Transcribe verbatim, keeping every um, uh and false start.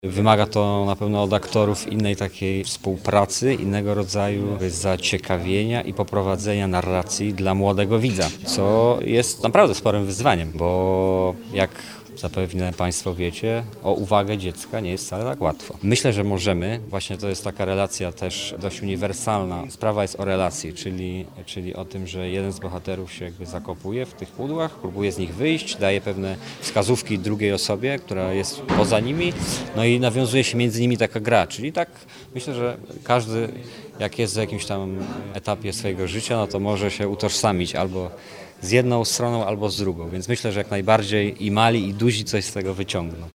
Wymaga to na pewno od aktorów innej takiej współpracy, innego rodzaju zaciekawienia i poprowadzenia narracji dla młodego widza, co jest naprawdę sporym wyzwaniem, bo jak zapewne Państwo wiecie, o uwagę dziecka nie jest wcale tak łatwo. Myślę, że możemy, właśnie to jest taka relacja też dość uniwersalna. Sprawa jest o relacji, czyli, czyli o tym, że jeden z bohaterów się jakby zakopuje w tych pudłach, próbuje z nich wyjść, daje pewne wskazówki drugiej osobie, która jest poza nimi, no i nawiązuje się między nimi taka gra, czyli tak myślę, że każdy jak jest w jakimś tam etapie swojego życia, no to może się utożsamić albo z jedną stroną, albo z drugą, więc myślę, że jak najbardziej i mali, i duzi coś z tego wyciągną.